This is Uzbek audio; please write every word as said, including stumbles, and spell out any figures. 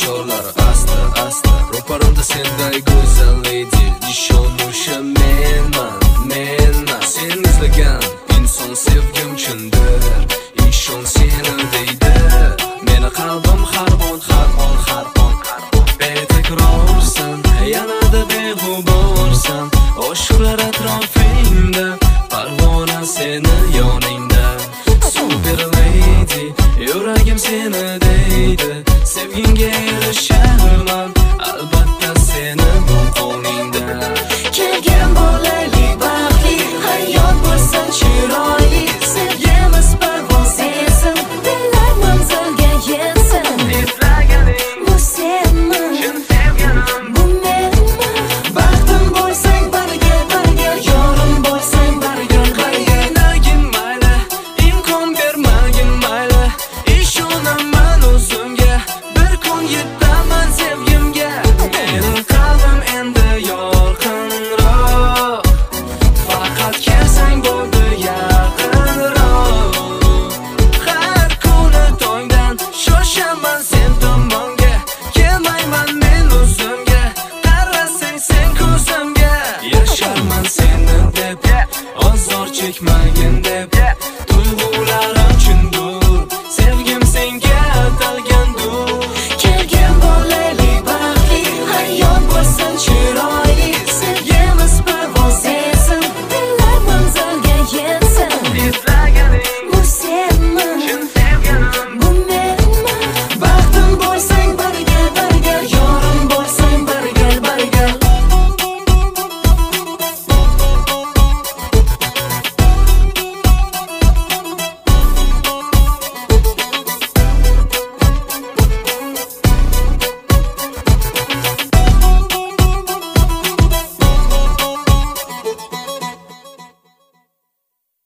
chorlar asta asta. Ro'parimda senday go'zal lady, nishon-nusha menman, menman. Sen izlagan inson sevgim chindir, ishon seni deydi. Meni qalbim har on, har on, har on, har on. Betakrorsan, yanada beg'uborsan, oshiqlar atrofingda, parvona seni yoningda. Super lady, yuragim seni deydi, sevginga erisharman.